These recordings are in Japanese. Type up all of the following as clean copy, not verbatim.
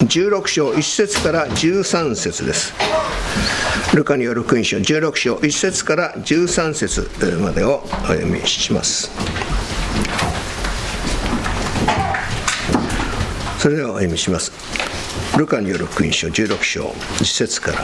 16章1節から13節です。ルカによる福音書16章1節から13節までをお読みします。それではお読みします。ルカによる福音書16章1節から。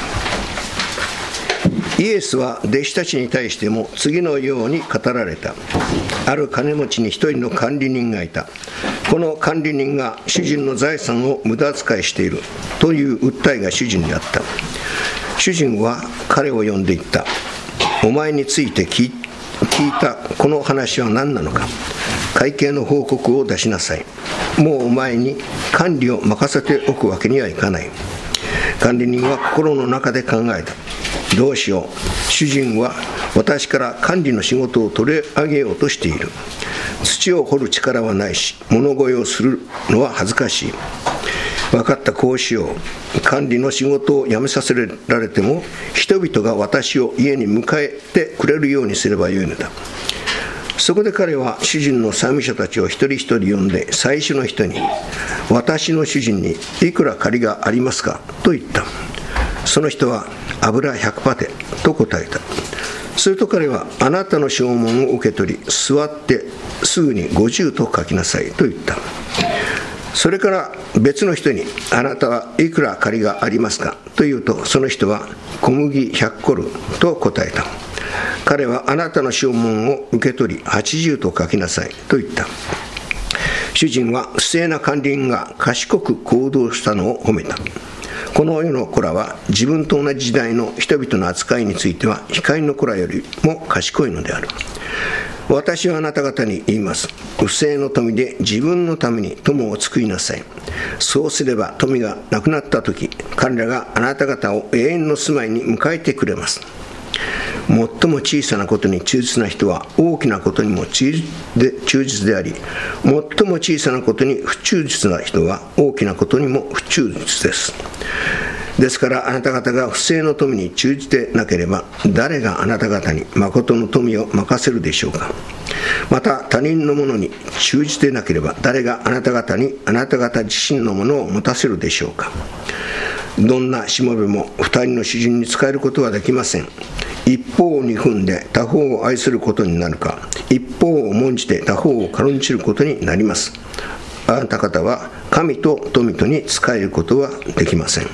イエスは弟子たちに対しても次のように語られた。ある金持ちに一人の管理人がいた。この管理人が主人の財産を無駄遣いしているという訴えが主人にあった。主人は彼を呼んで言った。お前について聞いたこの話は何なのか。会計の報告を出しなさい。もうお前に管理を任せておくわけにはいかない。管理人は心の中で考えた。どうしよう。主人は私から管理の仕事を取り上げようとしている。土を掘る力はないし、物乞いをするのは恥ずかしい。分かった、こうしよう。管理の仕事を辞めさせられても、人々が私を家に迎えてくれるようにすればよいのだ。そこで彼は主人の債務者たちを一人一人呼んで、最初の人に、私の主人にいくら借りがありますかと言った。その人は油100パテと答えた。すると彼は、あなたの証文を受け取り、座ってすぐに50と書きなさいと言った。それから別の人に、あなたはいくら借りがありますかと言うと、その人は小麦100コルと答えた。彼は、あなたの証文を受け取り80と書きなさいと言った。主人は不正な管理人が賢く行動したのを褒めた。この世の子らは自分と同じ時代の人々の扱いについては光の子らよりも賢いのである。私はあなた方に言います。不正の富で自分のために友を作りなさい。そうすれば富がなくなったとき、彼らがあなた方を永遠の住まいに迎えてくれます。最も小さなことに忠実な人は大きなことにも忠実であり、最も小さなことに不忠実な人は大きなことにも不忠実です。ですからあなた方が不正の富に忠じてなければ、誰があなた方に誠の富を任せるでしょうか。また他人のものに忠じてなければ、誰があなた方にあなた方自身のものを持たせるでしょうか。どんなしもべも二人の主人に仕えることはできません。一方を憎んで他方を愛することになるか、一方を重んじて他方を軽んじることになります。あなた方は神と富とに仕えることはできません。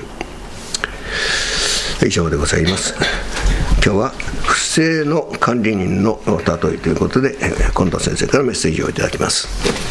以上でございます。今日は不正の管理人の例えということで、近藤先生からメッセージをいただきます。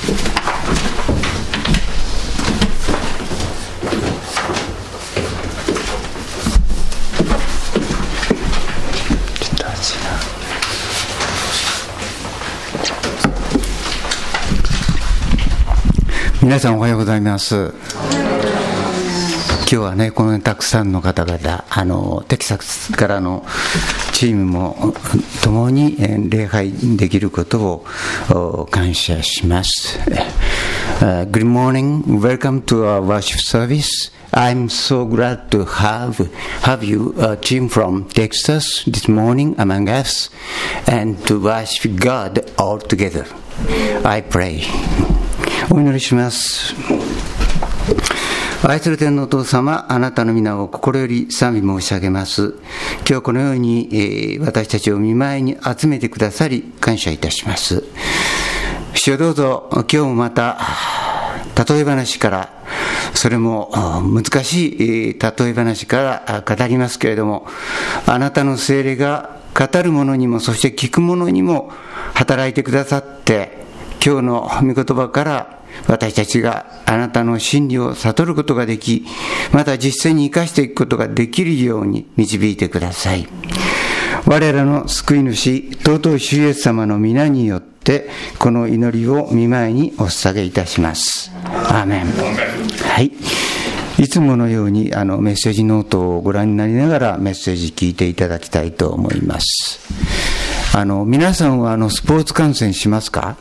皆さんおはようございます。今日はね、このたくさんの方々、テキサスからのチームも共に礼拝できることを感謝します。Good morning, welcome to our worship service. I'm so glad to have you, a team from Texas this morning among us, and to worship God all together. I pray.お祈りします。愛する天のお父様、あなたの皆を心より賛美申し上げます。今日このように、私たちを御前に集めてくださり感謝いたします。主よ、どうぞ今日もまた例え話から、それも難しい例え話から語りますけれども、あなたの聖霊が語る者にも、そして聞く者にも働いてくださって、今日の御言葉から私たちがあなたの真理を悟ることができ、また実践に生かしていくことができるように導いてください。我らの救い主、尊い主イエス様の皆によってこの祈りを御前にお捧げいたします。アーメン。はい、いつものようにメッセージノートをご覧になりながらメッセージ聞いていただきたいと思います。皆さんはスポーツ観戦しますか？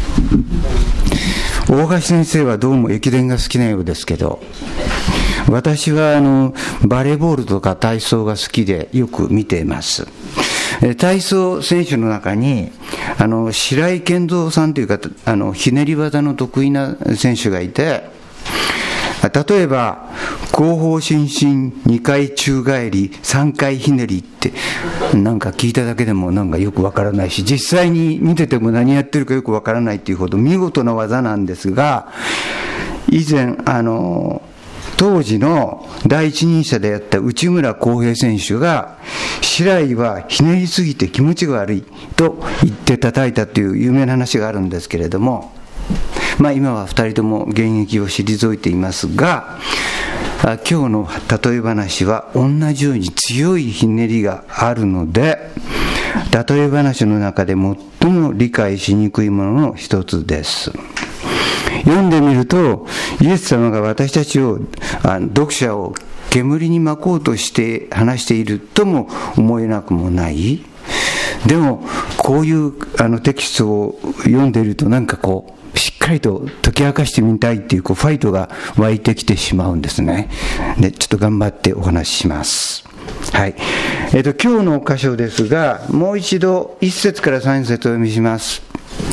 大橋先生はどうも駅伝が好きなようですけど、私はバレーボールとか体操が好きでよく見ています。体操選手の中に白井健三さんという方、ひねり技の得意な選手がいて、 例えば後方伸身2回宙返り3回ひねりってなんか聞いただけでもなんかよくわからないし、実際に見てても何やってるかよくわからないっていうほど見事な技なんですが、以前当時の第一人者であった内村航平選手が、白井はひねりすぎて気持ちが悪いと言って叩いたという有名な話があるんですけれども、今は2人とも現役を退いていますが、今日の例え話は同じように強いひねりがあるので、例え話の中で最も理解しにくいものの一つです。読んでみると、イエス様が私たちを読者を煙に巻こうとして話しているとも思えなくもない。でもこういうテキストを読んでいると、なんかこうしっかりと解き明かしてみたいっていうファイトが湧いてきてしまうんですね。でちょっと頑張ってお話しします。はい。今日の箇所ですが、もう一度1節から3節をお読みします。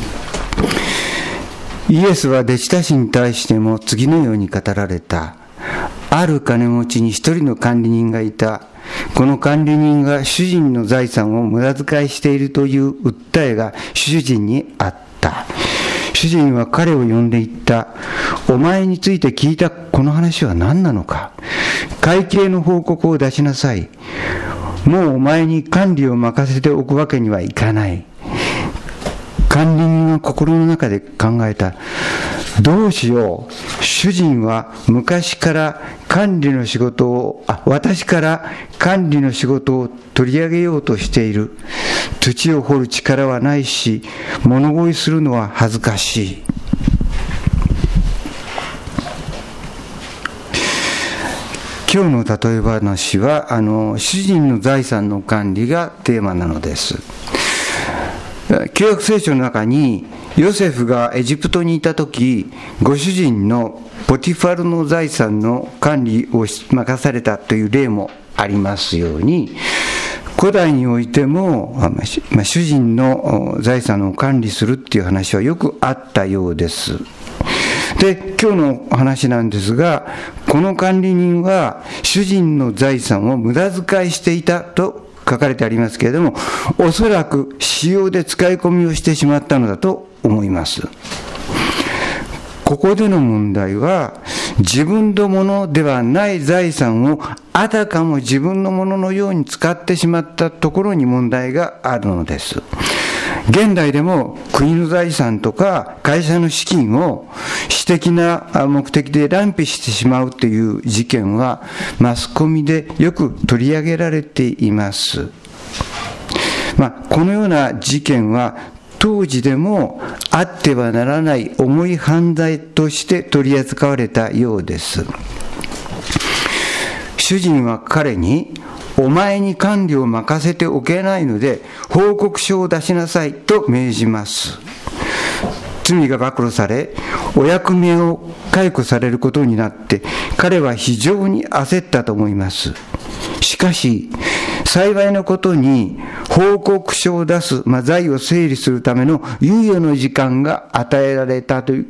イエスは弟子たちに対しても次のように語られた。ある金持ちに一人の管理人がいた。この管理人が主人の財産を無駄遣いしているという訴えが主人にあった。主人は彼を呼んで言った。お前について聞いたこの話は何なのか。会計の報告を出しなさい。もうお前に管理を任せておくわけにはいかない。管理人は心の中で考えた。どうしよう。主人は昔から管理の仕事を、私から管理の仕事を取り上げようとしている。土を掘る力はないし、物乞いするのは恥ずかしい。今日の例え話は主人の財産の管理がテーマなのです。旧約聖書の中に、ヨセフがエジプトにいたとき、ご主人のポティファルの財産の管理を任されたという例もありますように、古代においても主人の財産を管理するっていう話はよくあったようです。で、今日の話なんですが、この管理人は主人の財産を無駄遣いしていたと書かれてありますけれども、おそらく私用で使い込みをしてしまったのだと思います。ここでの問題は、自分のものではない財産をあたかも自分のもののように使ってしまったところに問題があるのです。現代でも国の財産とか会社の資金を私的な目的で乱費してしまうという事件はマスコミでよく取り上げられています。このような事件は当時でもあってはならない重い犯罪として取り扱われたようです。主人は彼に、お前に管理を任せておけないので報告書を出しなさいと命じます。罪が暴露され、お役目を解雇されることになって、彼は非常に焦ったと思います。しかし幸いなことに報告書を出す、財を整理するための猶予の時間が与えられたという、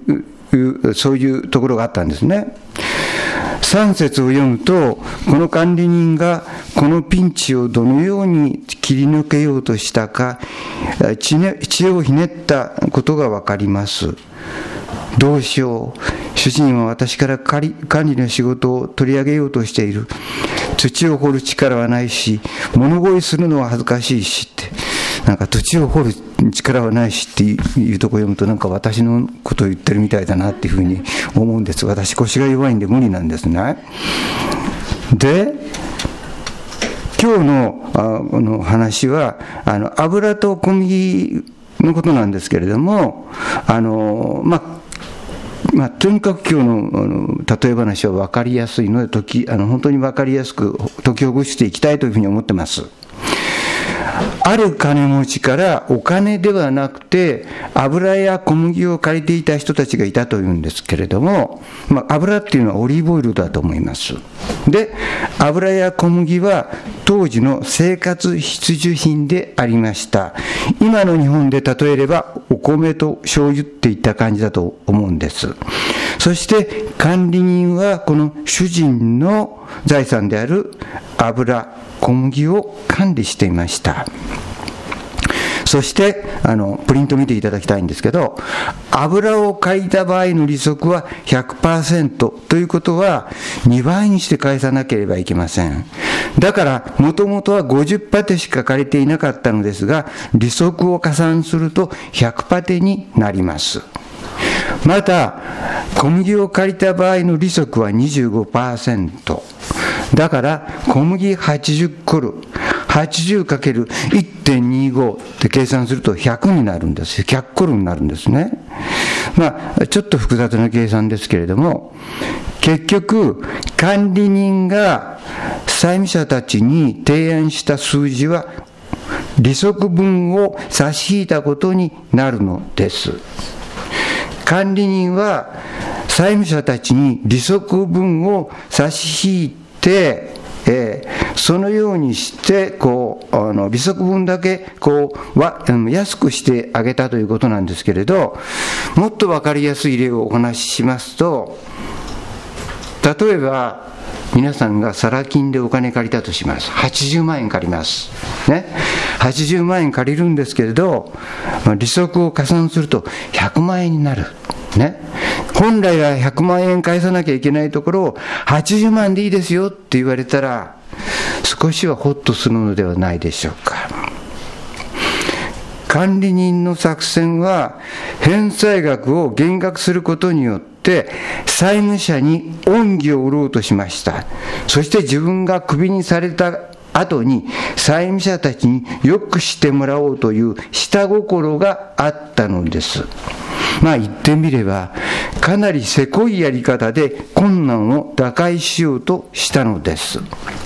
そういうところがあったんですね。3節を読むと、この管理人がこのピンチをどのように切り抜けようとしたか、知恵をひねったことがわかります。どうしよう。主人は私から管理の仕事を取り上げようとしている。土を掘る力はないし、物乞いするのは恥ずかしいしって。土を掘る力はないしっていうところを読むと、私のことを言ってるみたいだなっていうふうに思うんです。私腰が弱いんで無理なんですね。で、今日の話は油と小麦のことなんですけれども、とにかく今日の例え話は分かりやすいので、本当に分かりやすく解きほぐしていきたいというふうに思ってます。 ある金持ちからお金ではなくて油や小麦を借りていた人たちがいたというんですけれども、油っていうのはオリーブオイルだと思います。で、油や小麦は当時の生活必需品でありました。今の日本で例えればお米と醤油っていった感じだと思うんです。そして管理人はこの主人の財産である油、小麦を管理していました。そしてプリント見ていただきたいんですけど、油を借りた場合の利息は 100% ということは2倍にして返さなければいけません。だからもともとは50パテしか借りていなかったのですが、利息を加算すると100パテになります。また小麦を借りた場合の利息は 25%。だから小麦80コル 80×1.25 って計算すると100になるんです。100コルになるんですね。ちょっと複雑な計算ですけれども、結局管理人が債務者たちに提案した数字は利息分を差し引いたことになるのです。管理人は債務者たちに利息分を差し引いて、そのようにして利息分だけ安くしてあげたということなんですけれど、もっと分かりやすい例をお話ししますと、例えば皆さんがサラ金でお金借りたとします。80万円借ります、ね、80万円借りるんですけれど、利息を加算すると100万円になる、ね、本来は100万円返さなきゃいけないところを80万でいいですよって言われたら、少しはホッとするのではないでしょうか。管理人の作戦は返済額を減額することによって債務者に恩義を売ろうとしました。そして自分がクビにされた後に債務者たちによくしてもらおうという下心があったのです。言ってみればかなりせこいやり方で困難を打開しようとしたのです。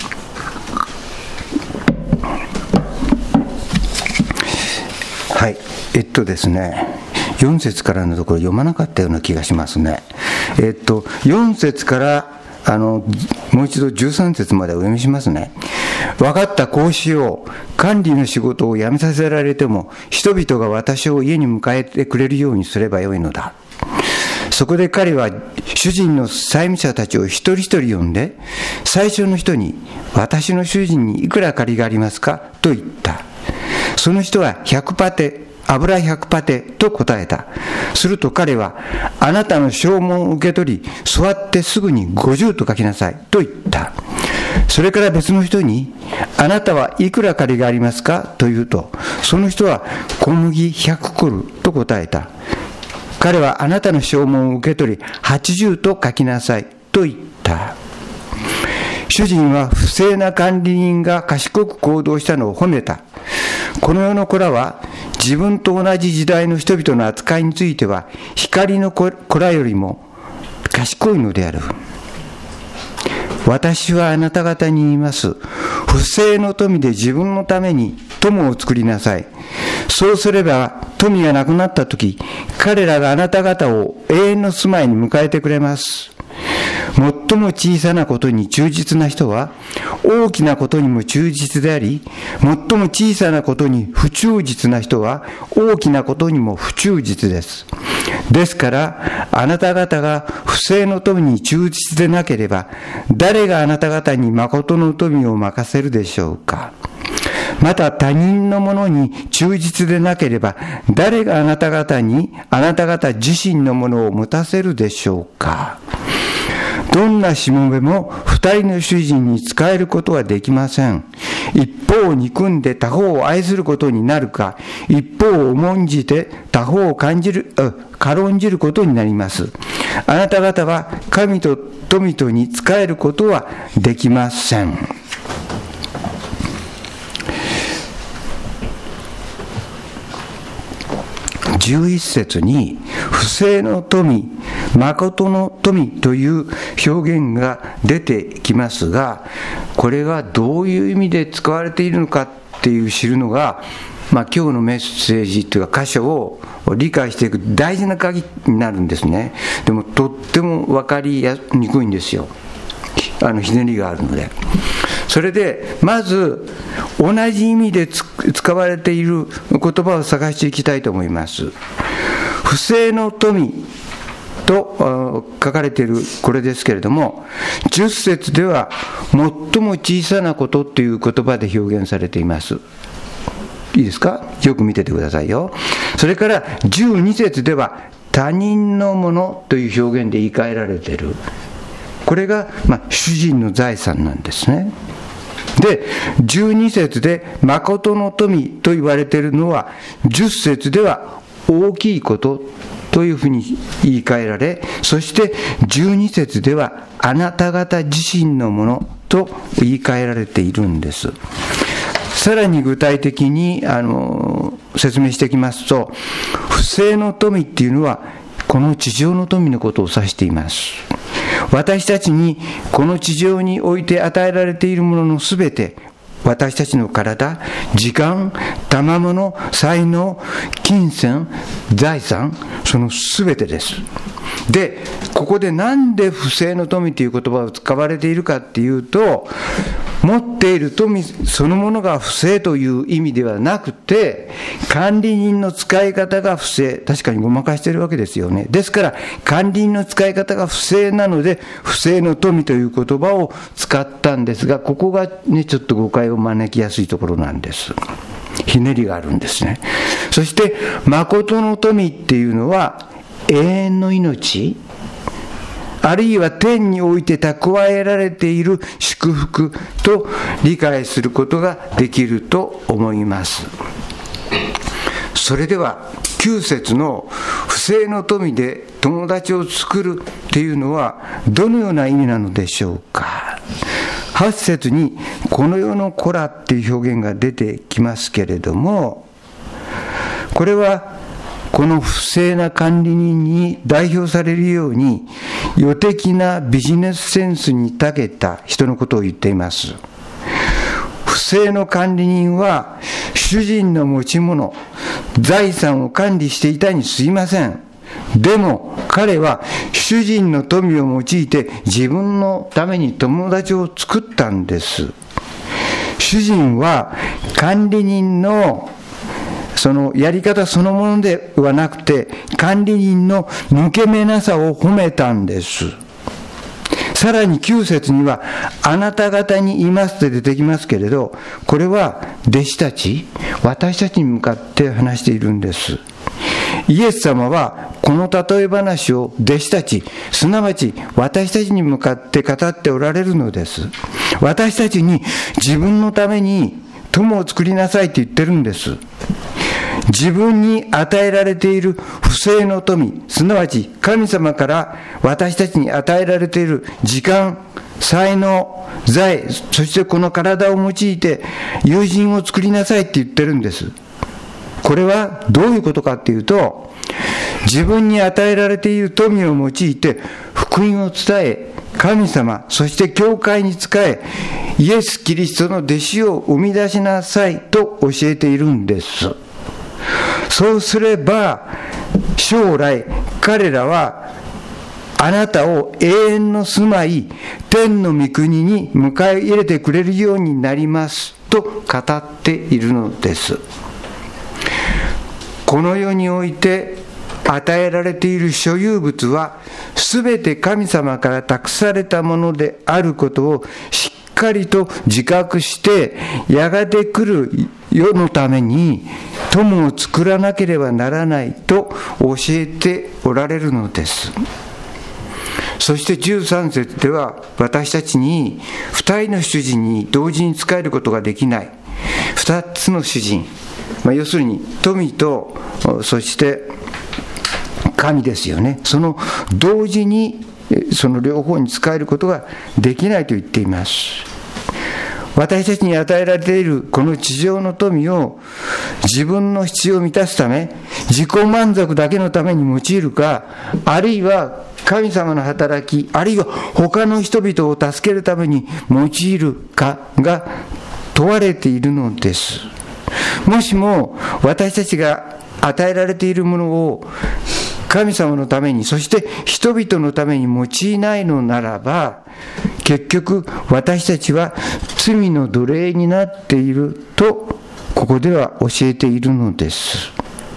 ですね、4節からのところ読まなかったような気がしますね。4節からもう一度13節までお読みしますね。分かった、こうしよう。管理の仕事を辞めさせられても人々が私を家に迎えてくれるようにすればよいのだ。そこで彼は主人の債務者たちを一人一人呼んで、最初の人に、私の主人にいくら借りがありますかと言った。その人は100パテ、油100パテと答えた。すると彼は、あなたの証文を受け取り、座ってすぐに50と書きなさいと言った。それから別の人に、あなたはいくら借りがありますかと言うと、その人は小麦100コルと答えた。彼はあなたの証文を受け取り、80と書きなさいと言った。主人は不正な管理人が賢く行動したのを褒めた。この世の子らは自分と同じ時代の人々の扱いについては光の子らよりも賢いのである。私はあなた方に言います。不正の富で自分のために友を作りなさい。そうすれば富がなくなったとき、彼らがあなた方を永遠の住まいに迎えてくれます。最も小さなことに忠実な人は大きなことにも忠実であり、最も小さなことに不忠実な人は大きなことにも不忠実です。ですからあなた方が不正の富に忠実でなければ、誰があなた方に誠の富を任せるでしょうか。また他人のものに忠実でなければ、誰があなた方にあなた方自身のものを持たせるでしょうか。どんなしもべも二人の主人に仕えることはできません。一方を憎んで他方を愛することになるか、一方を重んじて他方を軽んじることになります。あなた方は神と富とに仕えることはできません。11節に不正の富、誠の富という表現が出てきますが、これがどういう意味で使われているのかっっていう知るのが、今日のメッセージというか箇所を理解していく大事な鍵になるんですね。でもとっても分かりにくいんですよ。ひねりがあるので。それでまず同じ意味で使われている言葉を探していきたいと思います。不正の富と書かれているこれですけれども、10節では最も小さなことという言葉で表現されています。いいですか？よく見ててくださいよ。それから12節では他人のものという表現で言い換えられている。これが、主人の財産なんですね。で、12節で誠の富と言われているのは、10節では大きいことというふうに言い換えられ、そして12節ではあなた方自身のものと言い換えられているんです。さらに具体的に説明していきますと、不正の富っていうのはこの地上の富のことを指しています。私たちにこの地上において与えられているもののすべて、私たちの体、時間、賜物、才能、金銭、財産、そのすべてです。で、ここでなんで不正の富という言葉を使われているかっていうと、持っている富そのものが不正という意味ではなくて、管理人の使い方が不正、確かにごまかしているわけですよね。ですから管理人の使い方が不正なので、不正の富という言葉を使ったんですが、ここがね、ちょっと誤解を招きやすいところなんです。ひねりがあるんですね。そして誠の富っていうのは永遠の命、あるいは天において蓄えられている祝福と理解することができると思います。それでは9節の不正の富で友達を作るっていうのはどのような意味なのでしょうか。8節にこの世の子らっていう表現が出てきますけれども、これはこの不正な管理人に代表されるように、予的なビジネスセンスに長けた人のことを言っています。不正の管理人は主人の持ち物、財産を管理していたにすいません。でも彼は主人の富を用いて自分のために友達を作ったんです。主人は管理人のそのやり方そのものではなくて、管理人の抜け目なさを褒めたんです。さらに9節にはあなた方に言いますと出てきますけれど、これは弟子たち、私たちに向かって話しているんです。イエス様はこの例え話を弟子たち、すなわち私たちに向かって語っておられるのです。私たちに自分のために友を作りなさいって言ってるんです。自分に与えられている不正の富、すなわち神様から私たちに与えられている時間、才能、財、そしてこの体を用いて友人を作りなさいって言ってるんです。これはどういうことかっていうと、自分に与えられている富を用いて福音を伝え、神様、そして教会に仕え、イエス・キリストの弟子を生み出しなさいと教えているんです。そうすれば将来彼らはあなたを永遠の住まい、天の御国に迎え入れてくれるようになりますと語っているのです。この世において与えられている所有物はすべて神様から託されたものであることをしっかりと自覚して、やがて来る世のために友を作らなければならないと教えておられるのです。そして13節では、私たちに2人の主人に同時に仕えることができない、2つの主人、要するに富とそして神ですよね。その同時にその両方に仕えることができないと言っています。私たちに与えられているこの地上の富を自分の必要を満たすため、自己満足だけのために用いるか、あるいは神様の働き、あるいは他の人々を助けるために用いるかが問われているのです。もしも私たちが与えられているものを神様のために、そして人々のために用いないのならば、結局私たちは罪の奴隷になっているとここでは教えているのです。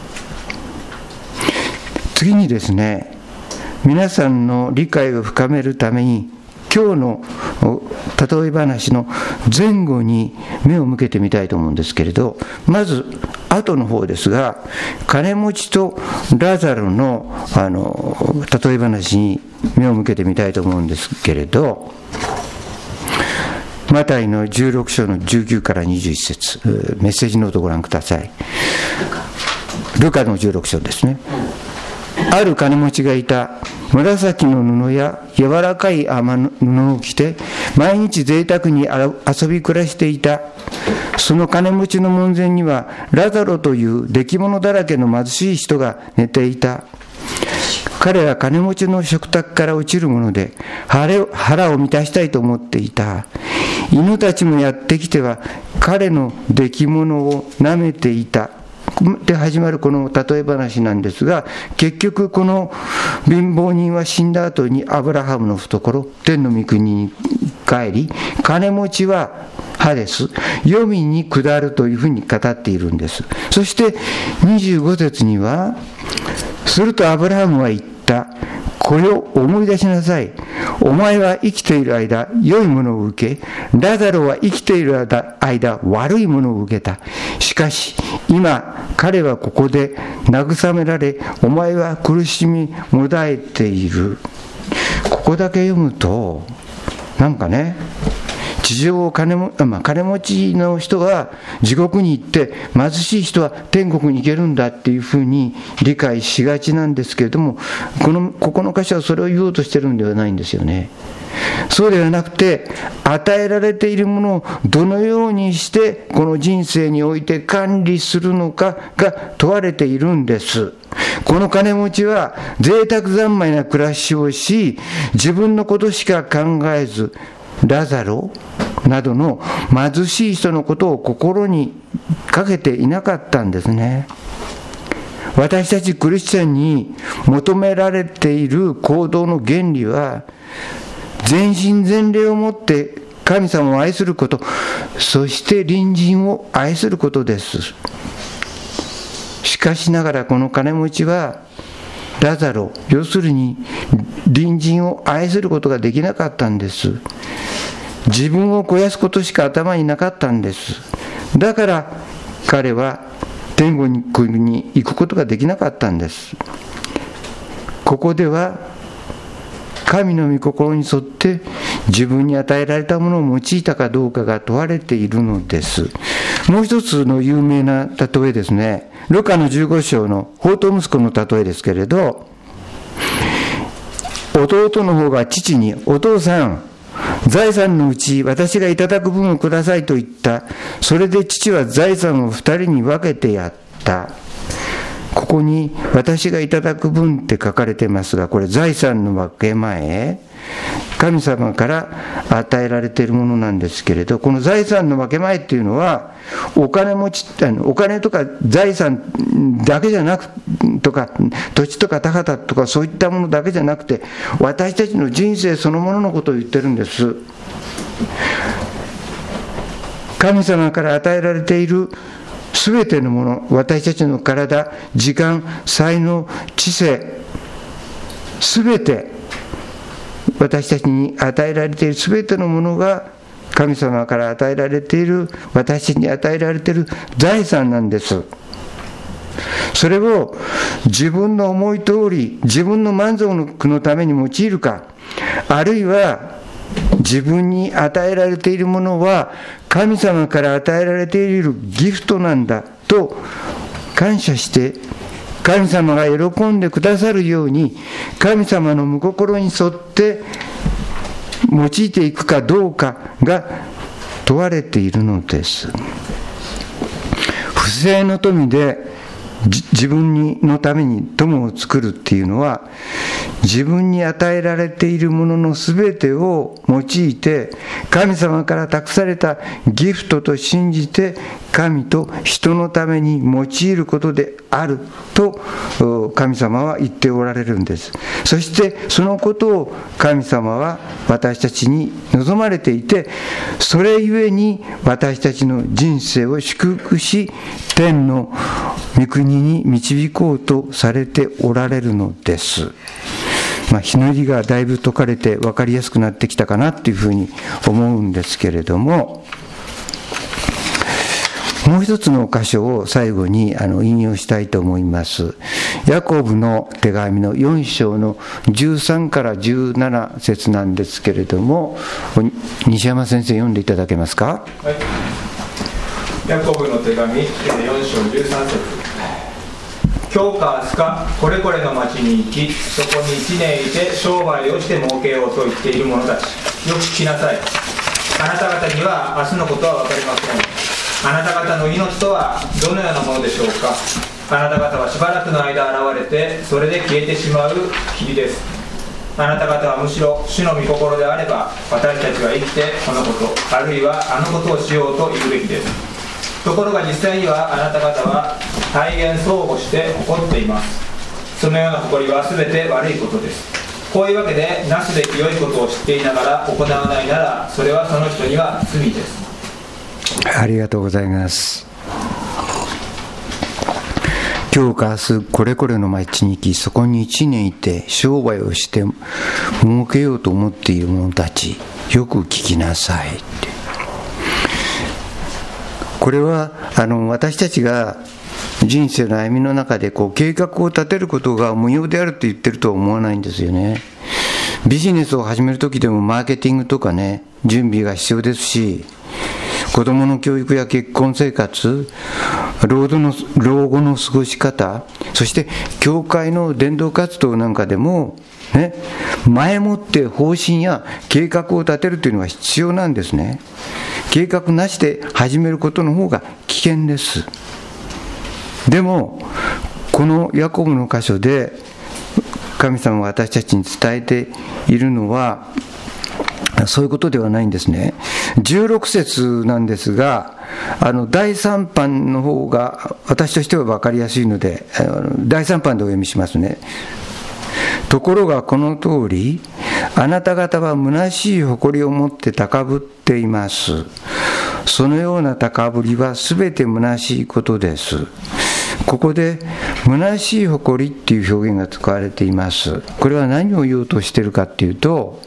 次にですね、皆さんの理解を深めるために今日の例え話の前後に目を向けてみたいと思うんですけれど、まず後の方ですが、金持ちとラザロの例え話に目を向けてみたいと思うんですけれど、マタイの16章の19から21節、メッセージノートをご覧ください。ルカの16章ですね。ある金持ちがいた。紫の布や柔らかい雨布を着て毎日贅沢に遊び暮らしていた。その金持ちの門前にはラザロという出来物だらけの貧しい人が寝ていた。彼は金持ちの食卓から落ちるもので腹を満たしたいと思っていた。犬たちもやってきては彼の出来物を舐めていたで始まるこの例え話なんですが、結局この貧乏人は死んだ後にアブラハムの懐、天の御国に帰り、金持ちはハデス、黄泉に下るというふうに語っているんです。そして25節には、するとアブラハムは言った。これを思い出しなさい。お前は生きている間、良いものを受け、ラザロは生きている間、悪いものを受けた。しかし、今、彼はここで慰められ、お前は苦しみもだえている。ここだけ読むと、なんかね、地上を金持ちの人は地獄に行って貧しい人は天国に行けるんだっていうふうに理解しがちなんですけれども、ここの箇所はそれを言おうとしてるんではないんですよね。そうではなくて、与えられているものをどのようにしてこの人生において管理するのかが問われているんです。この金持ちは贅沢三昧な暮らしをし、自分のことしか考えず、ラザロなどの貧しい人のことを心にかけていなかったんですね。私たちクリスチャンに求められている行動の原理は、全身全霊をもって神様を愛すること、そして隣人を愛することです。しかしながらこの金持ちはラザロ、要するに隣人を愛することができなかったんです。自分を肥やすことしか頭になかったんです。だから彼は天国に行くことができなかったんです。ここでは神の御心に沿って自分に与えられたものを用いたかどうかが問われているのです。もう一つの有名な例えですね、ルカの15章の放蕩息子の例えですけれど、弟の方が父に、お父さん、財産のうち私がいただく分をくださいと言った。それで父は財産を2人に分けてやった。ここに私がいただく分って書かれてますが、これ財産の分け前、神様から与えられているものなんですけれど、この財産の分け前っていうのは、お金とか財産だけじゃなくとか土地とか田畑とかそういったものだけじゃなくて、私たちの人生そのもののことを言ってるんです。神様から与えられているすべてのもの、私たちの体、時間、才能、知性、すべて私たちに与えられているすべてのものが神様から与えられている、私たちに与えられている財産なんです。それを自分の思い通り、自分の満足のために用いるか、あるいは自分に与えられているものは神様から与えられているギフトなんだと感謝して、神様が喜んでくださるように神様の御心に沿って用いていくかどうかが問われているのです。不正の富で自分のために友を作るっていうのは、 自分に与えられているもののすべてを用いて、神様から託されたギフトと信じて、神と人のために用いることであると神様は言っておられるんです。そしてそのことを神様は私たちに望まれていて、それゆえに私たちの人生を祝福し、天の御国に導こうとされておられるのです。日の入りがだいぶ解かれて分かりやすくなってきたかなっていうふうに思うんですけれども、もう一つの箇所を最後に引用したいと思います。ヤコブの手紙の4章の13から17節なんですけれども、西山先生読んでいただけますか。 はい、ヤコブの手紙4章13節。今日か明日かこれこれの町に行き、そこに1年いて商売をして儲けようと言っている者たち、よく聞きなさい。あなた方には明日のことは分かりません。あなた方の命とはどのようなものでしょうか。あなた方はしばらくの間現れて、それで消えてしまう霧です。あなた方はむしろ主の御心であれば、私たちは生きてこのこと、あるいはあのことをしようと言うべきです。ところが実際にはあなた方は大変相互して誇っています。そのような誇りは全て悪いことです。こういうわけで、なすべき良いことを知っていながら行わないなら、それはその人には罪です。 ありがとうございます。今日か明日これこれの町に行き、そこに1年いて商売をして儲けようと思っている者たち、よく聞きなさいって。これは私たちが人生の歩みの中で計画を立てることが無用であると言ってるとは思わないんですよね。ビジネスを始めるときでもマーケティングとかね、準備が必要ですし、子供の教育や結婚生活、老後の過ごし方、そして教会の伝道活動なんかでもね、前もって方針や計画を立てるというのが必要なんですね。計画なしで始めることの方が危険です。でもこのヤコブの箇所で神様が私たちに伝えているのはそういうことではないんですね。16節なんですが、第3版の方が私としては分かりやすいので、第3版でお読みしますね。ところがこの通り、あなた方は虚しい誇りを持って高ぶっています。そのような高ぶりはすべて虚しいことです。ここで虚しい誇りっていう表現が使われています。これは何を言おうとしているかっていうと、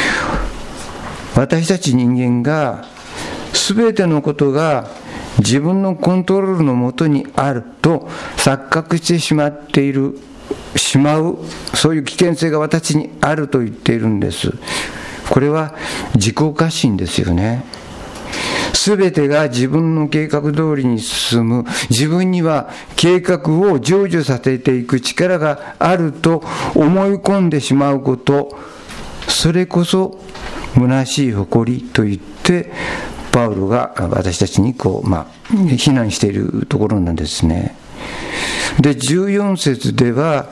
私たち人間がすべてのことが自分のコントロールのもとにあると錯覚してしまう、そういう危険性が私にあると言っているんです。これは自己過信ですよね。すべてが自分の計画通りに進む、自分には計画を成就させていく力があると思い込んでしまうこと、それこそ虚しい誇りと言ってパウロが私たちに非難しているところなんですね。で、14節では、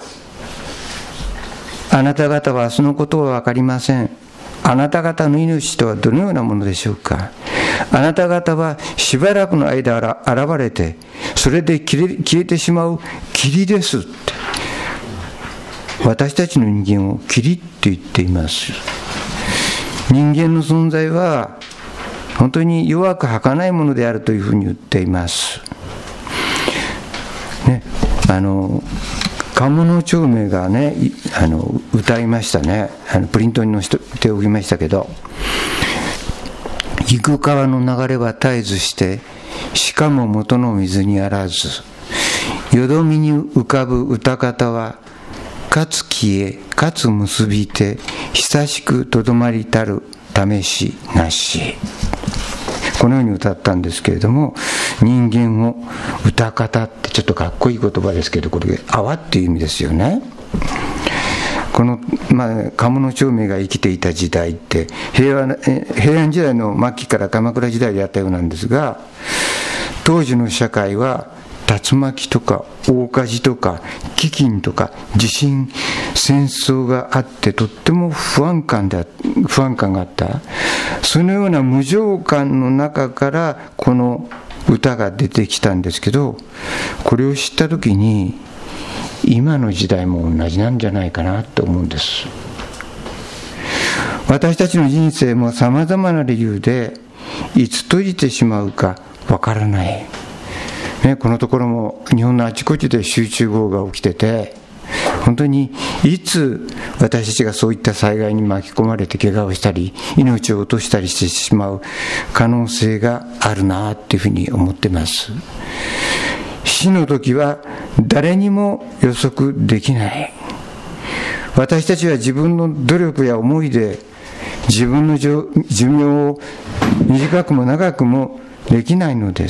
あなた方は明日のことは分かりません。あなた方の命とはどのようなものでしょうか。あなた方はしばらくの間現れて、それで消えてしまう霧ですって。私たちの人間を霧って言っています。人間の存在は本当に弱く儚いものであるというふうに言っています。ね、鴨の長明がね、歌いましたね。プリントに載せておきましたけど、行く川の流れは絶えずして、しかも元の水にあらず、よどみに浮かぶ歌方は、かつ消え、かつ結びて、久しくとどまりたる試しなし。このように歌ったんですけれども、人間を歌方ってちょっとかっこいい言葉ですけど、これ泡っていう意味ですよね。この鴨の長明が生きていた時代って平安時代の末期から鎌倉時代であったようなんですが、当時の社会は竜巻とか大火事とか飢饉とか地震、 戦争があってとっても不安感があった。そのような無常感の中からこの歌が出てきたんですけど、これを知った時に今の時代も同じなんじゃないかなと思うんです。私たちの人生もさまざまな理由でいつ閉じてしまうかわからない、このところも日本のあちこちで集中豪雨が起きてて、本当にいつ私たちがそういった災害に巻き込まれて怪我をしたり命を落としたりしてしまう可能性があるなっていうふうに思っています。死の時は誰にも予測できない。私たちは自分の努力や思いで自分の寿命を短くも長くもできないのです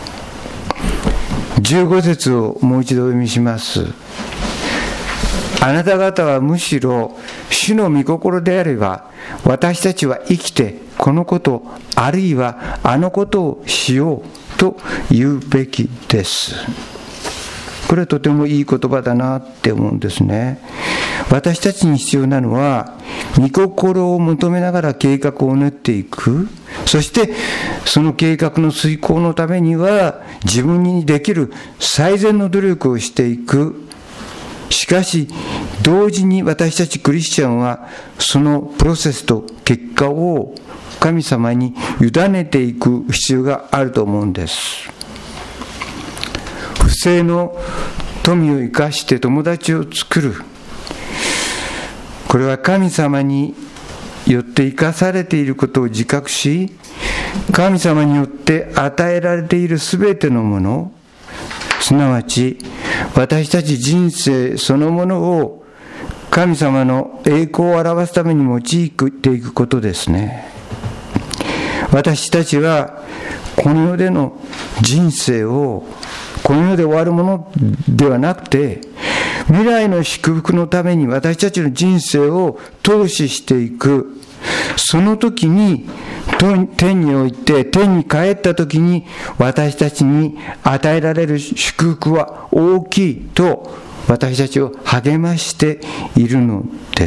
。15節をもう一度お読みします。あなた方はむしろ主の御心であれば、私たちは生きてこのことあるいはあのことをしようと言うべきです。これはとてもいい言葉だなって思うんですね。私たちに必要なのは御心を求めながら計画を練っていく。そしてその計画の遂行のためには自分にできる最善の努力をしていく。しかし同時に私たちクリスチャンはそのプロセスと結果を神様に委ねていく必要があると思うんです。不正の富を生かして友達を作る、これは神様によって生かされていることを自覚し、神様によって与えられているすべてのもの、すなわち私たち人生そのものを神様の栄光を表すために用いていくことですね。私たちはこの世での人生をこの世で終わるものではなくて、未来の祝福のために私たちの人生を投資していく。その時に天において天に帰った時に私たちに与えられる祝福は大きいと私たちを励ましているのです。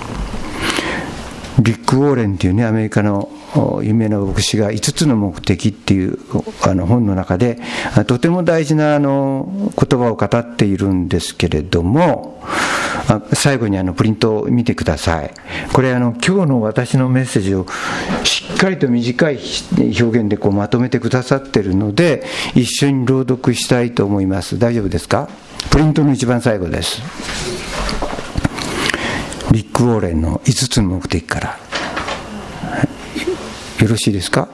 リック・ウォーレンというね、アメリカの有名な牧師が5つの目的っていう本の中でとても大事な言葉を語っているんですけれども、最後にプリントを見てください。これ今日の私のメッセージをしっかりと短い表現でまとめてくださっているので一緒に朗読したいと思います。大丈夫ですか？プリントの一番最後です。リック・ウォーレンの5つの目的から、よろしいですか？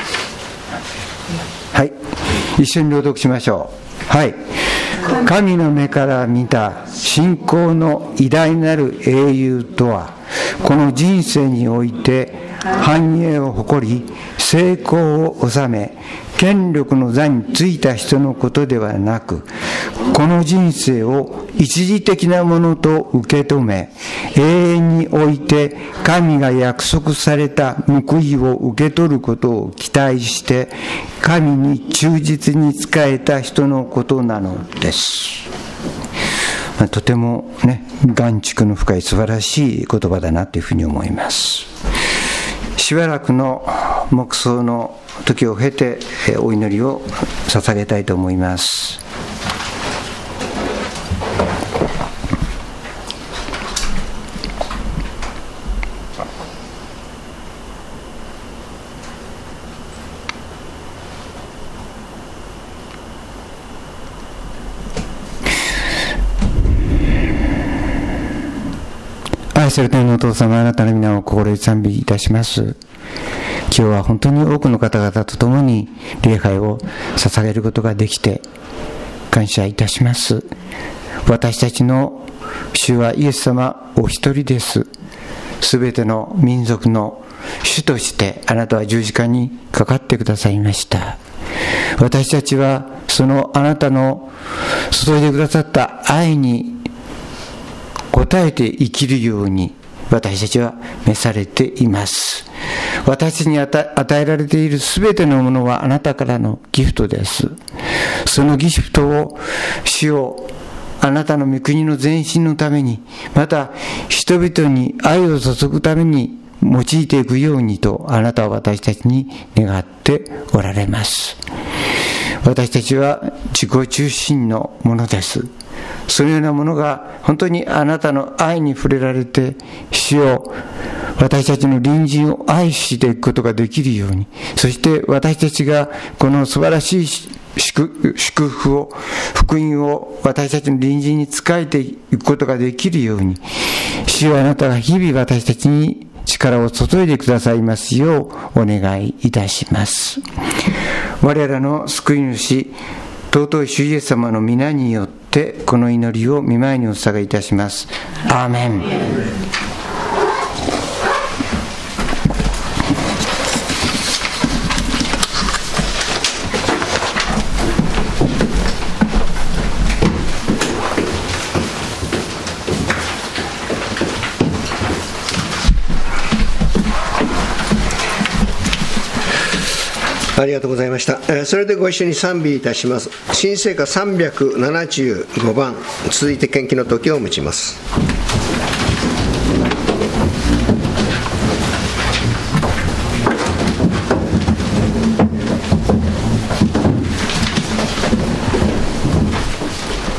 はい、一緒に朗読しましょう。はい。神の目から見た信仰の偉大なる英雄とは、この人生において繁栄を誇り成功を収め権力の座についた人のことではなく、この人生を一時的なものと受け止め、永遠において神が約束された報いを受け取ることを期待して神に忠実に仕えた人のことなのです。とてもね、眼蓄の深い素晴らしい言葉だなというふうに思います。しばらくの黙想の時を経てお祈りを捧げたいと思います。愛する天のお父様、あなたの皆を心より賛美いたします。今日は本当に多くの方々と共に礼拝を捧げることができて感謝いたします。私たちの主はイエス様お一人です。すべての民族の主としてあなたは十字架にかかってくださいました。私たちはそのあなたの注いでくださった愛に応えて生きるように私たちは召されています。私たちに与えられているすべてのものはあなたからのギフトです。そのギフトを主をあなたの御国の前進のために、また人々に愛を注ぐために用いていくようにと、あなたは私たちに願っておられます。私たちは自己中心のものです。そのようなものが本当にあなたの愛に触れられて、主よ、私たちの隣人を愛していくことができるように、そして私たちがこの素晴らしい祝福を、福音を私たちの隣人に仕えていくことができるように、主よ、あなたが日々私たちに力を注いでくださいますようお願いいたします。我らの救い主、尊い主イエス様の皆によってこの祈りを御前にお捧げいたします。アーメン。 ありがとうございました。それでご一緒に賛美いたします。新聖歌375番、続いて献金の時を持ちます。